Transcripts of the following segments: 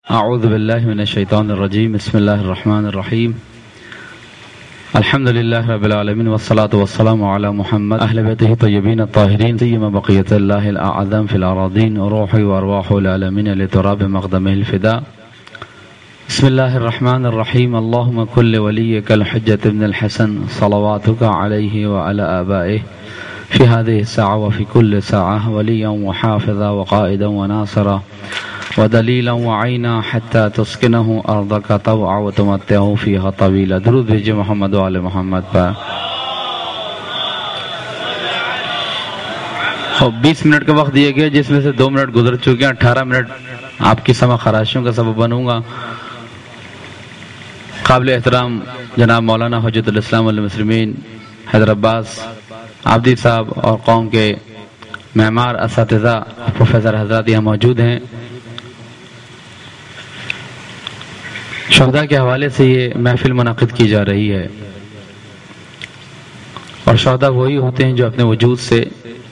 اعوذ باللہ من الشیطان الرجیم بسم اللہ الرحمن الرحیم الحمد للہ رب العالمین والصلاة والسلام علی محمد اہل بیتہ طیبین الطاہرین سیما بقیت اللہ الاعظم فی الاراضین روحی وارواح العالمین لتراب مقدمہ الفداء بسم اللہ الرحمن الرحیم اللہم کل ولیک الحجۃ ابن الحسن صلواتک علیہ وعلی آبائہ فی هذه الساعة وفي كل ساعة وليا وحافظا وقائدا وناصرا ودلیلا وعینا حتی تسکنه ارضک طوعا وتمتعه فیها طویلا. درود بھیجئے محمد و آل محمد پر. 20 منٹ کا وقت دیا گیا جس میں سے 2 منٹ گزر چکے ہیں. 18 منٹ آپ کی سمع خراشیوں کا سبب بنوں گا. قابل احترام جناب مولانا حجت الاسلام والمسلمین حیدر عباس عابدی صاحب اور قوم کے معمار اساتذہ پروفیسر حضرات یہاں موجود ہیں. شہداء کے حوالے سے یہ محفل منعقد کی جا رہی ہے اور شہداء وہی ہوتے ہیں جو اپنے وجود سے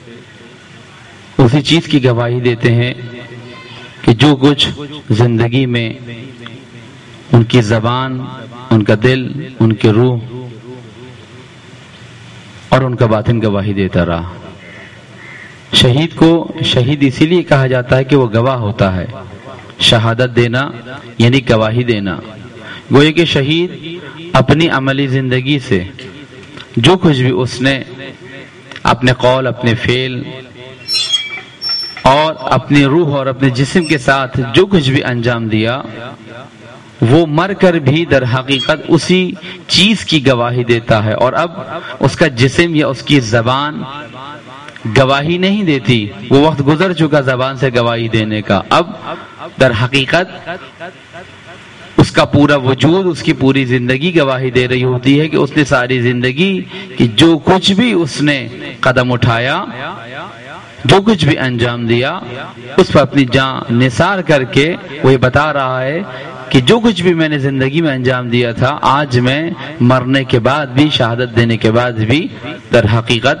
اسی چیز کی گواہی دیتے ہیں کہ جو کچھ زندگی میں ان کی زبان، ان کا دل، ان کی روح اور ان کا باطن گواہی دیتا رہا. شہید کو شہید اسی لیے کہا جاتا ہے کہ وہ گواہ ہوتا ہے. شہادت دینا یعنی گواہی دینا. گویا کہ شہید اپنی عملی زندگی سے جو کچھ بھی اس نے اپنے قول، اپنے فعل اور اپنی روح اور اپنے جسم کے ساتھ جو کچھ بھی انجام دیا، وہ مر کر بھی در حقیقت اسی چیز کی گواہی دیتا ہے. اور اب اس کا جسم یا اس کی زبان گواہی نہیں دیتی. وہ وقت گزر چکا زبان سے گواہی دینے کا. اب در حقیقت اس کا پورا وجود، اس کی پوری زندگی گواہی دے رہی ہوتی ہے کہ اس نے ساری زندگی کی جو کچھ بھی اس نے قدم اٹھایا، جو کچھ بھی انجام دیا، اس پر اپنی جان نثار کر کے وہ یہ بتا رہا ہے کہ جو کچھ بھی میں نے زندگی میں انجام دیا تھا، آج میں مرنے کے بعد بھی، شہادت دینے کے بعد بھی در حقیقت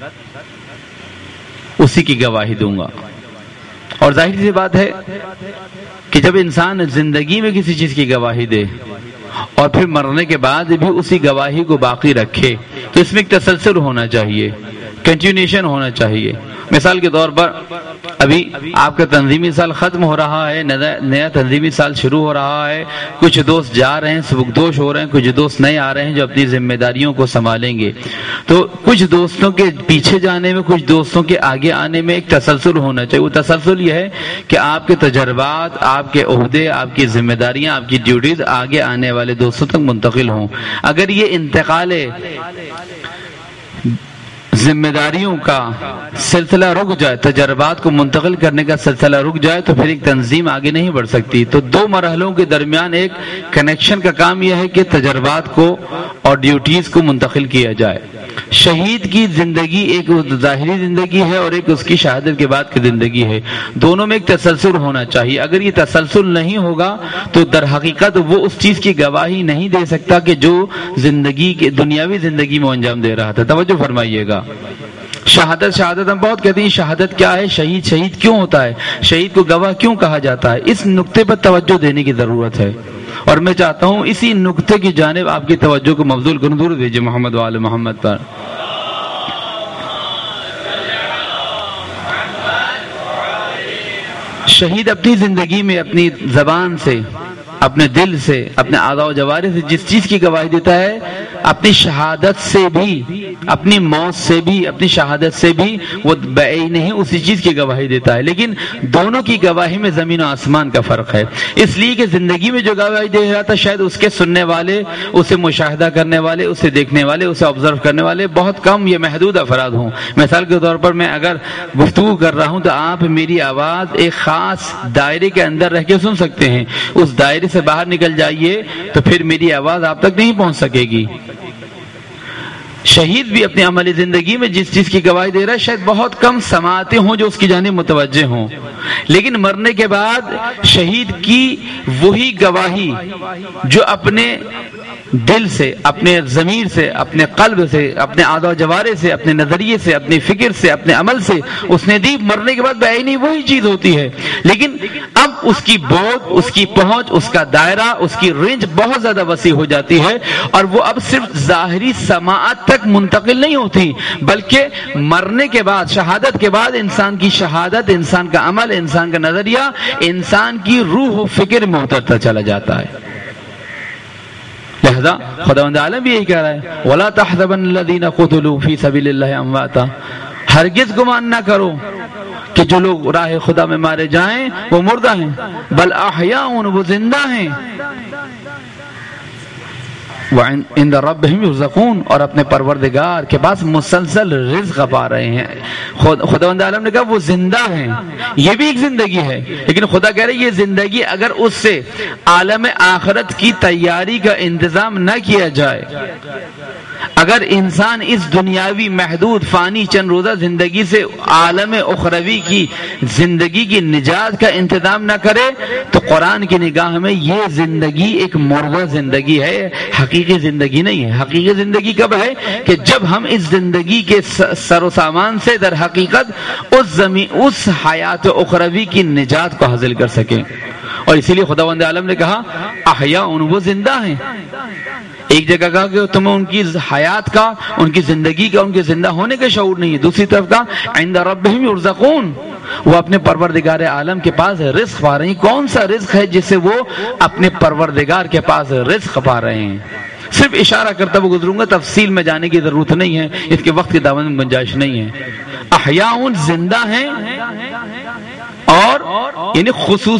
اسی کی گواہی دوں گا. اور ظاہر سی بات ہے کہ جب انسان زندگی میں کسی چیز کی گواہی دے اور پھر مرنے کے بعد بھی اسی گواہی کو باقی رکھے تو اس میں ایک تسلسل ہونا چاہیے، کنٹینیوشن ہونا چاہیے. مثال کے طور پر ابھی آپ کا تنظیمی سال ختم ہو رہا ہے، نیا تنظیمی سال شروع ہو رہا ہے. کچھ دوست جا رہے ہیں، سبکدوش ہو رہے ہیں، کچھ دوست نئے آ رہے ہیں جو اپنی ذمہ داریوں کو سنبھالیں گے. تو کچھ دوستوں کے پیچھے جانے میں، کچھ دوستوں کے آگے آنے میں ایک تسلسل ہونا چاہیے. وہ تسلسل یہ ہے کہ آپ کے تجربات، آپ کے عہدے، آپ کی ذمہ داریاں، آپ کی ڈیوٹیز آگے آنے والے دوستوں تک منتقل ہوں. اگر یہ انتقال ذمہ داریوں کا سلسلہ رک جائے، تجربات کو منتقل کرنے کا سلسلہ رک جائے، تو پھر ایک تنظیم آگے نہیں بڑھ سکتی. تو 2 مرحلوں کے درمیان ایک کنیکشن کا کام یہ ہے کہ تجربات کو اور ڈیوٹیز کو منتقل کیا جائے. شہید کی زندگی ایک ظاہری زندگی ہے اور ایک اس کی شہادت کے بعد کی زندگی ہے. دونوں میں ایک تسلسل ہونا چاہیے. اگر یہ تسلسل نہیں ہوگا تو در حقیقت وہ اس چیز کی گواہی نہیں دے سکتا کہ جو زندگی کے دنیاوی زندگی میں انجام دے رہا تھا. توجہ فرمائیے گا. شہادت ہم بہت کہتے ہیں شہادت کیا ہے، شہید کیوں ہوتا ہے، شہید کو گواہ کیوں کہا جاتا ہے. اس نقطے پر توجہ دینے کی ضرورت ہے اور میں چاہتا ہوں اسی نقطے کی جانب آپ کی توجہ کو مبذول کروں. درود بھیجئے محمد و آل محمد پر. شہید اپنی زندگی میں اپنی زبان سے، اپنے دل سے، اپنے اعضاء و جوارح سے جس چیز کی گواہی دیتا ہے، اپنی شہادت سے بھی، اپنی موت سے بھی، اپنی شہادت سے بھی وہ بعید نہیں اسی چیز کی گواہی دیتا ہے. لیکن دونوں کی گواہی میں زمین و آسمان کا فرق ہے. اس لیے کہ زندگی میں جو گواہی دے رہا تھا شاید اس کے سننے والے، اسے مشاہدہ کرنے والے، اسے دیکھنے والے، اسے آبزرو کرنے والے بہت کم یا محدود افراد ہوں. مثال کے طور پر میں اگر گفتگو کر رہا ہوں تو آپ میری آواز ایک خاص دائرے کے اندر رہ کے سن سکتے ہیں. اس دائرے سے باہر نکل جائیے تو پھر میری آواز آپ تک نہیں پہنچ سکے گی. شہید بھی اپنی عملی زندگی میں جس چیز کی گواہی دے رہا ہے شاید بہت کم سماعتیں ہوں جو اس کی جانب متوجہ ہوں، لیکن مرنے کے بعد شہید کی وہی گواہی جو اپنے دل سے، اپنے ضمیر سے، اپنے قلب سے، اپنے اعضاء و جوارح سے، اپنے نظریے سے، اپنی فکر سے، اپنے عمل سے اس نے دی، مرنے کے بعد بعینی وہی چیز ہوتی ہے، لیکن اب اس کی بعد، اس کی پہنچ، اس کا دائرہ، اس کی رینج بہت زیادہ وسیع ہو جاتی ہے، اور وہ اب صرف ظاہری سماعت تک منتقل نہیں ہوتی، بلکہ مرنے کے بعد، شہادت کے بعد انسان کی شہادت، انسان کا عمل، انسان کا نظریہ، انسان کی روح و فکر میں اترتا چلا جاتا ہے۔ لہذا خداوند عالم بھی یہی کہہ رہا ہے وَلَا تَحْسَبَنَّ الَّذِينَ قُتِلُوا فِي سَبِيلِ اللَّهِ أَمْوَاتًا، ہرگز گمان نہ کرو کہ جو لوگ راہ خدا میں مارے جائیں وہ مردہ ہیں، بل احیاء، وہ زندہ ہیں، وعند ربهم يرزقون، اور اپنے پروردگار کے پاس مسلسل رزق پا رہے ہیں۔ خداوند عالم نے کہا وہ زندہ ہیں، یہ بھی ایک زندگی ہے، لیکن خدا کہہ رہے یہ زندگی اگر اس سے عالم آخرت کی تیاری کا انتظام نہ کیا جائے، اگر انسان اس دنیاوی محدود فانی چند روزہ زندگی سے عالم اخروی کی زندگی کی نجات کا انتظام نہ کرے، تو قرآن کی نگاہ میں یہ زندگی ایک مردہ زندگی ہے، حقیقی زندگی نہیں ہے۔ حقیقی زندگی کب ہے؟ کہ جب ہم اس زندگی کے سر و سامان سے در حقیقت اس حیات اخروی کی نجات کو حاصل کر سکیں، اور اسی لیے خداوند عالم نے کہا احیاء، وہ زندہ ہیں۔ ایک جگہ کہا کہ تمہیں ان کی حیات کا، ان کی زندگی کا، ان کے زندہ ہونے کا شعور نہیں ہے، دوسری طرف کہا عند ربهم يرزقون، وہ اپنے پروردگار عالم کے پاس رزق پا رہے ہیں۔ کون سا رزق ہے جس سے وہ اپنے پروردگار کے پاس رزق پا رہے ہیں؟ صرف اشارہ کرتا وہ گزروں گا، تفصیل میں جانے کی ضرورت نہیں ہے، اس کے وقت کی دعوت میں گنجائش نہیں ہے۔ احیاء، زندہ ہیں، اور یعنی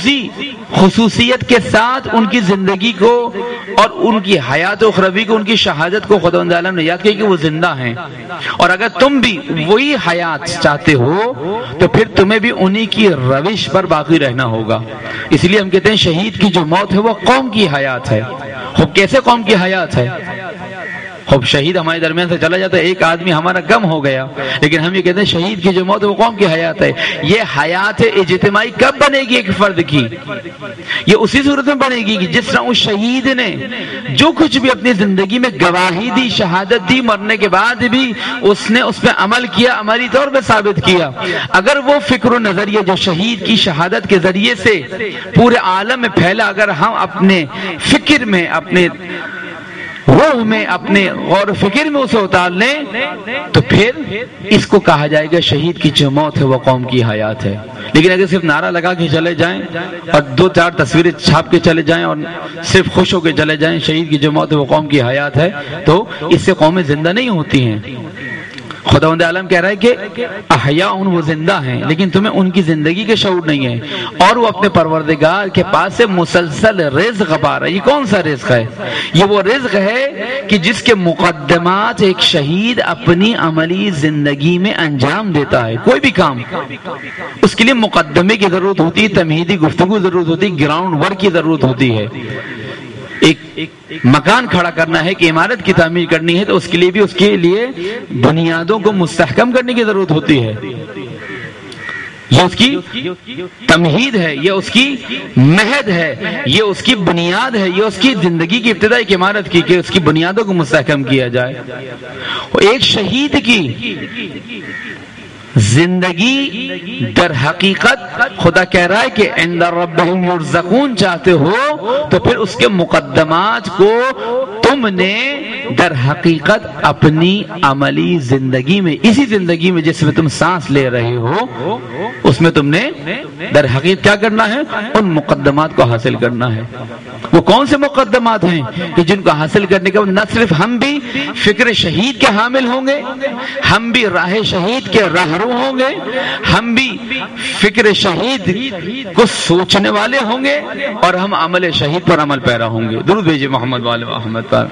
خصوصیت کے ساتھ ان کی زندگی کو اور ان کی حیات اخروی کو، ان کی شہادت کو خداوند عالم نے یاد کیا کہ وہ زندہ ہیں، اور اگر تم بھی وہی حیات چاہتے ہو تو پھر تمہیں بھی انہی کی روش پر باقی رہنا ہوگا۔ اس لیے ہم کہتے ہیں شہید کی جو موت ہے وہ قوم کی حیات ہے۔ خوب کیسے قوم کی حیات ہے؟ خوب شہید ہمارے درمیان سے چلا جاتا ہے، ایک آدمی ہمارا کم ہو گیا، لیکن ہم یہ کہتے ہیں شہید کی جو موت ہے وہ قوم کی حیات ہے۔ یہ حیات اجتماعی کب بنے گی ایک فرد کی؟ یہ اسی صورت میں بنے گی کہ جس طرح اس شہید نے جو کچھ بھی اپنی زندگی میں گواہی دی، شہادت دی، مرنے کے بعد بھی اس نے اس پہ عمل کیا، عملی طور پہ ثابت کیا۔ اگر وہ فکر و نظریہ جو شہید کی شہادت کے ذریعے سے پورے عالم میں پھیلا، اگر ہم اپنے فکر میں، اپنے روح میں، اپنے غور و فکر میں اسے اتار لیں، تو پھر اس کو کہا جائے گا شہید کی جو موت ہے وہ قوم کی حیات ہے۔ لیکن اگر صرف نعرہ لگا کے چلے جائیں اور 2-4 تصویریں چھاپ کے چلے جائیں اور صرف خوش ہو کے چلے جائیں شہید کی جو موت ہے وہ قوم کی حیات ہے، تو اس سے قومیں زندہ نہیں ہوتی ہیں۔ خداوند عالم کہہ رہا ہے کہ احیاء، وہ زندہ ہیں، لیکن تمہیں ان کی زندگی کے شعور نہیں ہے، اور وہ اپنے پروردگار کے پاس سے مسلسل رزق پا رہا ہے۔ یہ کون سا رزق ہے؟ یہ وہ رزق ہے کہ جس کے مقدمات ایک شہید اپنی عملی زندگی میں انجام دیتا ہے۔ کوئی بھی کام اس کے لیے مقدمے کی ضرورت ہوتی ہے، تمہیدی گفتگو ضرورت ہوتی ہے، گراؤنڈ ورک کی ضرورت ہوتی ہے۔ ایک مکان کھڑا کرنا ہے کہ عمارت کی تعمیر کرنی ہے تو اس کے لیے بھی اس کے لیے بنیادوں کو مستحکم کرنے کی ضرورت ہوتی ہے۔ یہ اس کی تمہید ہے، یہ اس کی مہد ہے، یہ اس کی بنیاد ہے، یہ اس کی زندگی کی ابتدا ایک عمارت کی کہ اس کی بنیادوں کو مستحکم کیا جائے۔ ایک شہید کی زندگی در حقیقت خدا کہہ رہا ہے کہ عند ربهم یرزقون چاہتے ہو تو پھر اس کے مقدمات کو تم نے در حقیقت اپنی عملی زندگی میں، اسی زندگی میں جس میں تم سانس لے رہے ہو، اس میں تم نے در حقیقت کیا کرنا ہے؟ ان مقدمات کو حاصل کرنا ہے۔ وہ کون سے مقدمات ہیں کہ جن کو حاصل کرنے کے بعد نہ صرف ہم بھی فکر شہید کے حامل ہوں گے، ہم بھی راہ شہید کے راہرو ہوں گے، ہم بھی فکر شہید کو سوچنے والے ہوں گے، اور ہم عمل شہید پر عمل پیرا ہوں گے۔ درود بھیجئے محمد والے احمد پر۔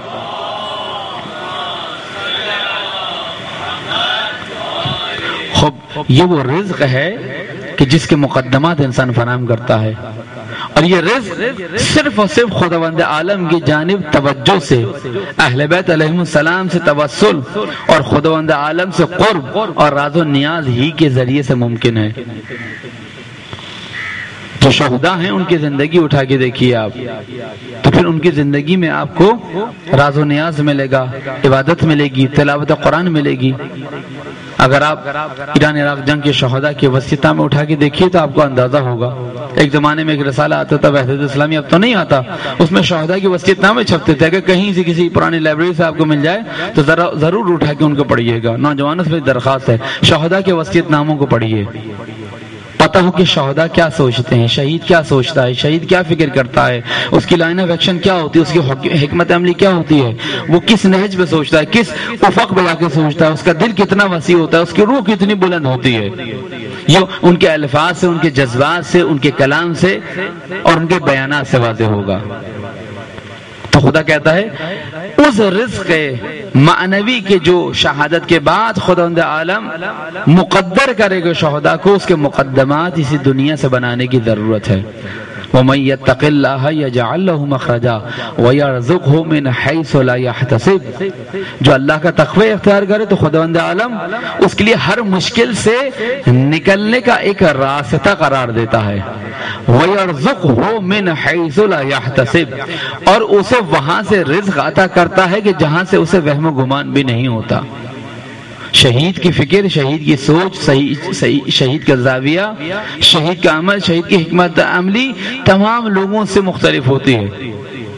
یہ وہ رزق ہے کہ جس کے مقدمات انسان فراہم کرتا ہے، اور یہ رزق صرف اور صرف خداوند عالم کی جانب توجہ سے، اہل بیت علیہم السلام سے توسل اور خداوند عالم سے قرب اور راز و نیاز ہی کے ذریعے سے ممکن ہے۔ جو شہداء ہیں ان کی زندگی اٹھا کے دیکھیے آپ، تو پھر ان کی زندگی میں آپ کو راز و نیاز ملے گا، عبادت ملے گی، تلاوت قرآن ملے گی۔ اگر آپ ایران عراق جنگ کے شہداء کی وصیت نامے اٹھا کے دیکھیے تو آپ کو اندازہ ہوگا۔ ایک زمانے میں ایک رسالہ آتا تھا وحدت اسلامی، اب تو نہیں آتا، اس میں شہداء کی وصیت نامے چھپتے تھے۔ اگر کہیں سے کسی پرانی لائبریری سے آپ کو مل جائے تو ضرور اٹھا کے ان کو پڑھیے گا۔ نوجوانوں سے درخواست ہے شہداء کے وصیت ناموں کو پڑھیے، پتہ ہو کہ شہداء کیا سوچتے ہیں، شہید کیا سوچتا ہے، شہید کیا فکر کرتا ہے، اس کی لائن آف ایکشن کیا ہوتی ہے، اس کی حکمت عملی کیا ہوتی ہے، وہ کس نہج پہ سوچتا ہے، کس افق پہ جا کے سوچتا ہے، اس کا دل کتنا وسیع ہوتا ہے، اس کی روح کتنی بلند ہوتی ہے۔ یہ ان کے الفاظ سے، ان کے جذبات سے، ان کے کلام سے اور ان کے بیانات سے واضح ہوگا۔ تو خدا کہتا ہے اس رزق معنوی کے جو شہادت کے بعد خداوند عالم مقدر کرے گا شہداء کو، اس کے مقدمات اسی دنیا سے بنانے کی ضرورت ہے۔ وَمَن يَتَّقِ اللَّهَ يَجْعَل لَّهُ مَخْرَجًا وَيَرْزُقْهُ مِنْ حَيْثُ لَا يَحْتَسِبُ، جو اللہ کا تقوی اختیار کرے تو خداوند عالم اس کے لیے ہر مشکل سے نکلنے کا ایک راستہ قرار دیتا ہے۔ وَيَرْزُقْهُ مِنْ حَيْثُ لَا يَحْتَسِبُ، اور اسے وہاں سے رزق عطا کرتا ہے کہ جہاں سے اسے وہم و گمان بھی نہیں ہوتا۔ شہید کی فکر، شہید کی سوچ، شہید کا زاویہ، شہید کا عمل، شہید کی حکمت عملی تمام لوگوں سے مختلف ہوتی ہے۔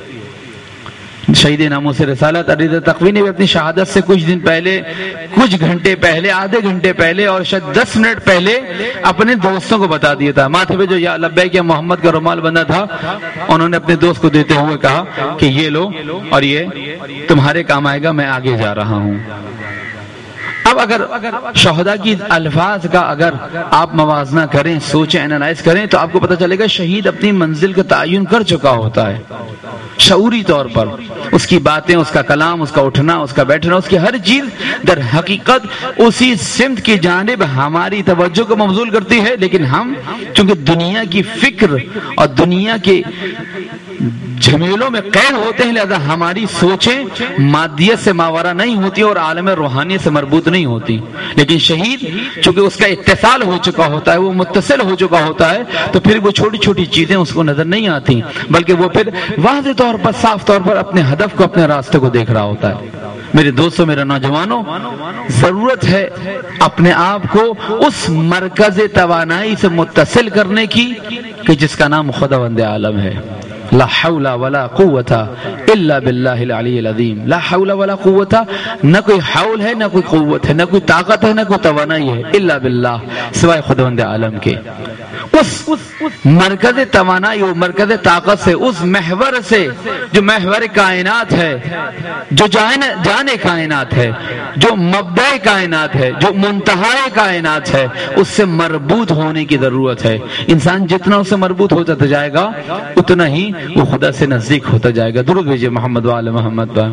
شہید ناموس رسالت علی تقوی نے بھی اپنی شہادت سے کچھ دن پہلے، کچھ گھنٹے پہلے، آدھے گھنٹے پہلے اور شاید 10 منٹ پہلے اپنے دوستوں کو بتا دیا تھا۔ ماتھے پہ جو یا لبیک یا محمد کا رومال بندہ تھا، انہوں نے اپنے دوست کو دیتے ہوئے کہا کہ یہ لو اور یہ تمہارے کام آئے گا، میں آگے جا رہا ہوں۔ اب اگر شہداء کی الفاظ کا اگر آپ موازنہ کریں، سوچیں، انالائز کریں تو آپ کو پتہ چلے گا شہید اپنی منزل کا تعین کر چکا ہوتا ہے شعوری طور پر۔ اس کی باتیں، اس کا کلام، اس کا اٹھنا، اس کا بیٹھنا، اس کی ہر چیز در حقیقت اسی سمت کی جانب ہماری توجہ کو مبذول کرتی ہے، لیکن ہم چونکہ دنیا کی فکر اور دنیا کے جھمیلوں میں قید ہوتے ہیں، لہذا ہماری سوچیں مادیت سے ماورا نہیں ہوتی اور عالم روحانی سے مربوط نہیں ہوتی۔ لیکن شہید چونکہ اس کا اتصال ہو چکا ہوتا ہے، وہ متصل ہو چکا ہوتا ہے، تو پھر وہ چھوٹی چھوٹی چیزیں اس کو نظر نہیں آتی، بلکہ وہ پھر واضح طور پر، صاف طور پر اپنے ہدف کو، اپنے راستے کو دیکھ رہا ہوتا ہے۔ میرے دوستوں، میرے نوجوانوں، ضرورت ہے اپنے آپ کو اس مرکز توانائی سے متصل کرنے کی کہ جس کا نام خداوند عالم ہے۔ لا حول ولا قوت الا باللہ العلی العظیم۔ لا حول ولا قوت، نہ کوئی حول ہے، نہ کوئی قوت ہے، نہ کوئی طاقت ہے، نہ کوئی توانائی ہے، الا باللہ، سوائے خداوند عالم کے۔ اس مرکز توانائی و مرکز طاقت سے، اس محور سے جو محور کائنات ہے، جو جان کائنات ہے، جو مبدأ کائنات ہے، جو منتہا کائنات ہے، اس سے مربوط ہونے کی ضرورت ہے۔ انسان جتنا اس سے مربوط ہوتا جائے گا اتنا ہی وہ خدا سے نزدیک ہوتا جائے گا۔ درود بھیجئے محمد وآل محمد با۔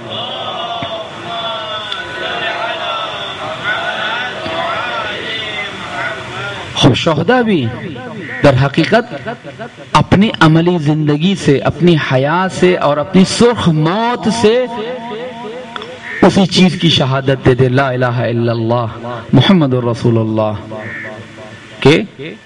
شہداء بھی در حقیقت اپنی عملی زندگی سے، اپنی حیات سے اور اپنی سرخ موت سے اسی چیز کی شہادت دے دے، لا الہ الا اللہ محمد الرسول اللہ، کہ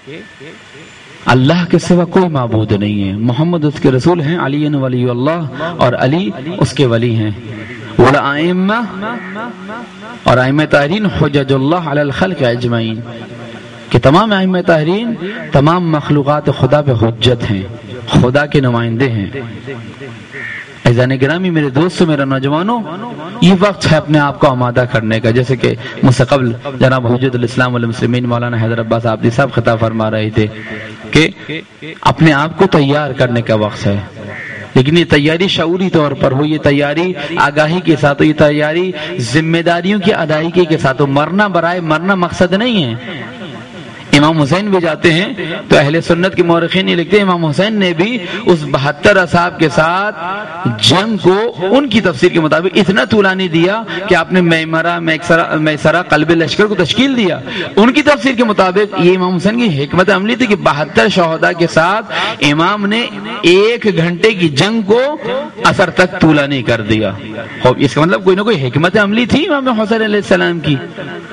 اللہ کے سوا کوئی معبود نہیں ہے، محمد اس کے رسول ہیں، علی ولی اللہ اور علی اس کے ولی ہیں، والائمہ اور ائمہ طاہرین حجج اللہ علی الخلق اجمعین، کہ تمام ائمہ طاہرین تمام مخلوقات خدا پہ حجت ہیں، خدا کے نمائندے ہیں۔ عزیزان گرامی، میرے دوستوں، میرے نوجوانوں، یہ وقت ہے اپنے آپ کو آمادہ کرنے کا، جیسے کہ مجھ سے قبل جناب حجت الاسلام والمسلمین مولانا حیدر عباس آبدی صاحب خطاب فرما رہے تھے کہ اپنے آپ کو تیار کرنے کا وقت ہے، لیکن یہ تیاری شعوری طور پر ہو، یہ تیاری آگاہی کے ساتھ ہو، یہ تیاری ذمہ داریوں کی ادائیگی کے ساتھ ہو۔ مرنا برائے مرنا مقصد نہیں ہے۔ امام حسین بھی جاتے ہیں تو اہل سنت کے مورخین یہ لکھتے ہیں امام حسین نے بھی اس 72 اصحاب کے ساتھ جنگ کو ان کی تفسیر کے مطابق اتنا طولانی دیا کہ آپ نے میسرہ قلب لشکر کو تشکیل دیا۔ ان کی تفسیر کے مطابق یہ امام حسین کی حکمت عملی تھی کہ 72 شہداء کے ساتھ امام نے 1 گھنٹے کی جنگ کو اثر تک طولانی کر دیا۔ اس کا مطلب کوئی نہ کوئی حکمت عملی تھی امام حسین علیہ السلام کی۔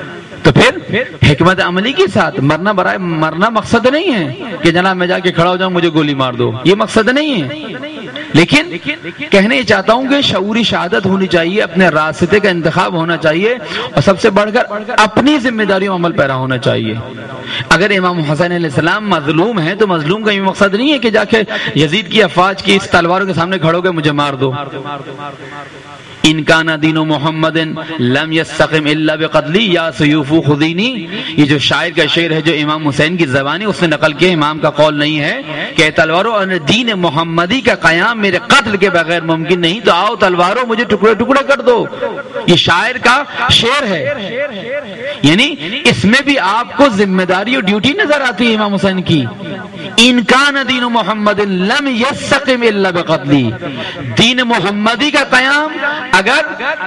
تو پھر حکمت عملی کے ساتھ مرنا برائے مرنا مقصد نہیں ہے کہ جناب میں جا کے کھڑا ہو جاؤں مجھے گولی مار دو، یہ مقصد نہیں ہے. لیکن کہنے چاہتا ہوں کہ شعوری شہادت ہونی چاہیے، اپنے راستے کا انتخاب ہونا چاہیے، اور سب سے بڑھ کر اپنی ذمہ داریوں عمل پیرا ہونا چاہیے. اگر امام حسین علیہ السلام مظلوم ہیں تو مظلوم کا یہ مقصد نہیں ہے کہ جا کے یزید کی افواج کی اس تلواروں کے سامنے کھڑو گے مجھے مار دو. ان کان دین محمد لم یستقم الا بقتلی یا سیوف خذینی، یہ جو شاعر کا شعر ہے جو امام حسین کی زبانی اس نے نقل کیا، امام کا قول نہیں ہے کہ تلواروں اور دین محمدی کا قیام میرے قتل کے بغیر ممکن نہیں، تو آؤ تلواروں مجھے ٹکڑے ٹکڑے کر دو. یہ شاعر کا شعر ہے، یعنی اس میں بھی آپ کو ذمہ داری اور ڈیوٹی نظر آتی ہے امام حسین کی. ان کان دین محمد لم یستقم الا بقتلی، دین محمدی کا قیام اگر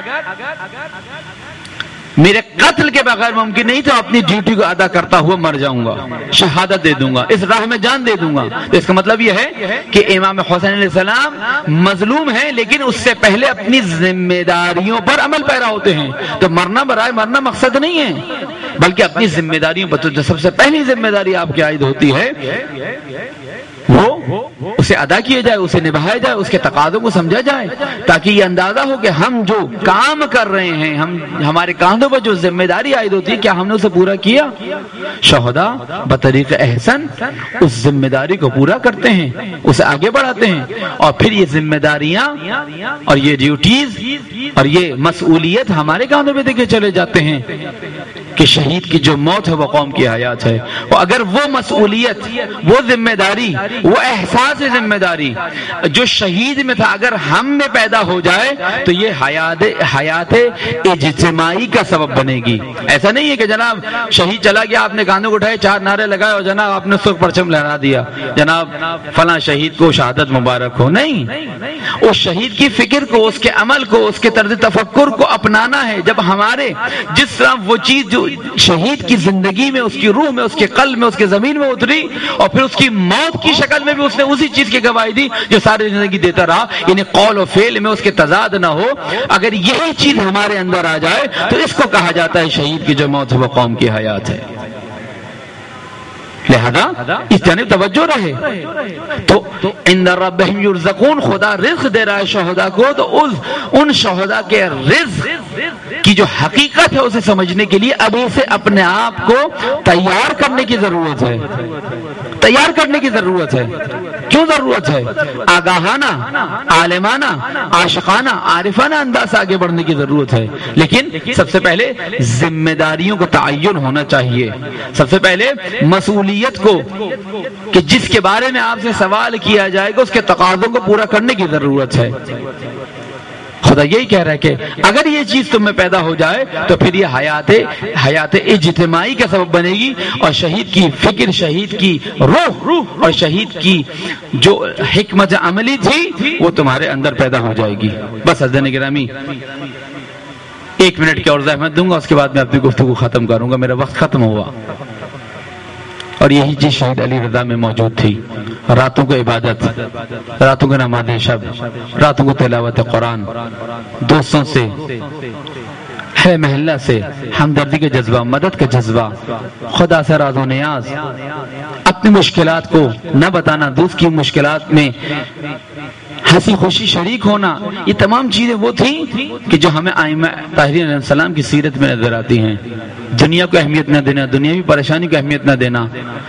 میرے قتل کے بغیر ممکن نہیں تو اپنی ڈیوٹی کو ادا کرتا ہوا مر جاؤں گا، شہادت دے دوں گا، اس راہ میں جان دے دوں گا. تو اس کا مطلب یہ ہے کہ امام حسین علیہ السلام مظلوم ہیں لیکن اس سے پہلے اپنی ذمہ داریوں پر عمل پیرا ہوتے ہیں. تو مرنا برائے مرنا مقصد نہیں ہے، بلکہ اپنی ذمہ داریوں پر جو سب سے پہلی ذمہ داری آپ کی عائد ہوتی ہے وہ اسے ادا کیا جائے، اسے نبھایا جائے، اس کے تقاضوں کو سمجھا جائے، تاکہ یہ اندازہ ہو کہ ہم جو کام کر رہے ہیں، ہمارے کاندھوں پر جو ذمہ داری عائد ہوتی ہے کیا ہم نے اسے پورا کیا. شہداء بطریق احسن اس ذمہ داری کو پورا کرتے ہیں، اسے آگے بڑھاتے ہیں، اور پھر یہ ذمہ داریاں اور یہ ڈیوٹیز اور یہ مسئولیت ہمارے کاندھوں پہ دیکھے چلے جاتے ہیں کہ شہید کی جو موت ہے وہ قوم کی حیات ہے. اور اگر وہ مسئولیت، وہ ذمہ داری، وہ احساس ذمہ داری جو شہید میں تھا اگر ہم میں پیدا ہو جائے تو یہ حیات اجتماعی کا سبب بنے گی. ایسا نہیں ہے کہ جناب شہید چلا گیا، آپ نے کاندھوں کو اٹھائے، 4 نعرے لگائے اور جناب آپ نے سرخ پرچم لہرا دیا، جناب فلاں شہید کو شہادت مبارک ہو. نہیں، اس شہید کی فکر کو، اس کے عمل کو، اس کے طرز تفکر کو اپنانا ہے. جب ہمارے جس طرح وہ چیز جو شہید کی زندگی میں، اس کی روح میں، اس کے قلب میں، اس کے زمین میں اتری، اور پھر اس کی موت کی شکل میں بھی اس نے اسی چیز کی گواہی دی جو ساری زندگی دیتا رہا، یعنی قول و فعل میں اس کے تضاد نہ ہو. اگر یہی چیز ہمارے اندر آ جائے تو اس کو کہا جاتا ہے شہید کی جو موت ہے وہ قوم کی حیات ہے. لہذا اس جانب توجہ رہے. تو ان ربہم یرزقون، خدا رزق دے رہا ہے شہداء کو، تو ان شہداء کے رزق کی جو حقیقت ہے اسے سمجھنے کے لیے ابھی سے اپنے آپ کو تیار کرنے کی ضرورت ہے. تیار کرنے کی ضرورت ہے. کیوں ضرورت ہے؟ آگاہانہ، عالمانہ، عاشقانہ، عارفانہ انداز سے آگے بڑھنے کی ضرورت ہے. لیکن سب سے پہلے ذمہ داریوں کا تعین ہونا چاہیے. سب سے پہلے مسئولیت کو، کہ جس کے بارے میں آپ سے سوال کیا جائے گا اس کے تقاضوں کو پورا کرنے کی ضرورت ہے. خدا یہی کہہ رہا ہے کہ اگر یہ چیز تم میں پیدا ہو جائے تو پھر یہ حیات اجتماعی کا سبب بنے گی، اور شہید کی فکر، شہید کی روح اور شہید کی جو حکمت عملی تھی وہ تمہارے اندر پیدا ہو جائے گی. بس حضرت گرامی 1 منٹ کی اور زحمت دوں گا، اس کے بعد میں اپنی گفتگو ختم کروں گا، میرا وقت ختم ہوا. اور یہی چیز شہید علی رضا میں موجود تھی. راتوں کو عبادت، راتوں کو نماز شب، راتوں کو تلاوت قرآن، دوستوں سے، ہے محلہ سے ہمدردی کا جذبہ، مدد کا جذبہ، خدا سے راز و نیاز، اپنی مشکلات کو نہ بتانا، دوست کی مشکلات میں ہنسی خوشی شریک ہونا، یہ تمام چیزیں وہ تھیں کہ جو ہمیں ائمہ طاہرین علیہ السلام کی سیرت میں نظر آتی ہیں. دنیا کو اہمیت نہ دینا، دنیاوی پریشانی کو اہمیت نہ دینا.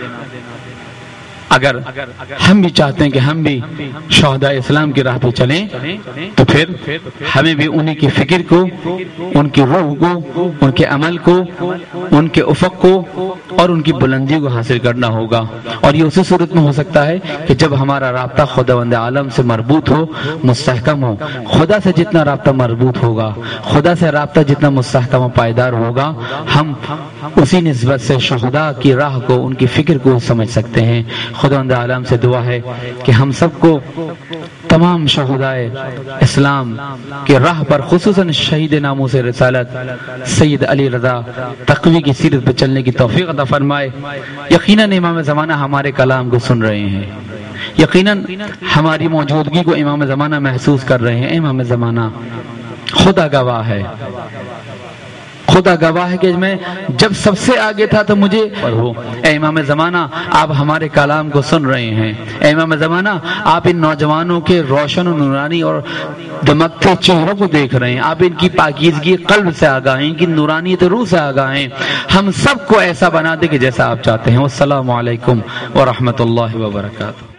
اگر ہم بھی چاہتے ہیں کہ ہم بھی شہداء اسلام کی راہ پہ چلیں تو پھر ہمیں بھی انہی کی فکر کو، ان کی روح کو، ان کے عمل کو، ان کے افق کو اور ان کی بلندی کو حاصل کرنا ہوگا. اور یہ اسی صورت میں ہو سکتا ہے کہ جب ہمارا رابطہ خداوند عالم سے مربوط ہو، مستحکم ہو. خدا سے جتنا رابطہ مربوط ہوگا، خدا سے رابطہ جتنا مستحکم و پائیدار ہوگا، ہم اسی نسبت سے شہداء کی راہ کو، ان کی فکر کو سمجھ سکتے ہیں. خداوند عالم سے دعا ہے کہ ہم سب کو تمام شہداء اسلام کے راہ پر، خصوصاً شہید ناموس رسالت سید علی رضا تقوی کی سیرت پر چلنے کی توفیق عطا فرمائے. یقیناً امام زمانہ ہمارے کلام کو سن رہے ہیں، یقیناً ہماری موجودگی کو امام زمانہ محسوس کر رہے ہیں. امام زمانہ خدا گواہ ہے، خدا گواہ ہے کہ میں جب سب سے آگے تھا تو مجھے پر ہو۔ اے امام زمانہ آپ ہمارے کلام کو سن رہے ہیں، اے امام زمانہ آپ ان نوجوانوں کے روشن و نورانی اور دمکتے چہروں کو دیکھ رہے ہیں، آپ ان کی پاکیزگی قلب سے آگاہ ہیں، ان کی نورانیت روح سے آگاہ ہیں، ہم سب کو ایسا بنا دے کہ جیسا آپ چاہتے ہیں۔ والسلام علیکم ورحمۃ اللہ وبرکاتہ۔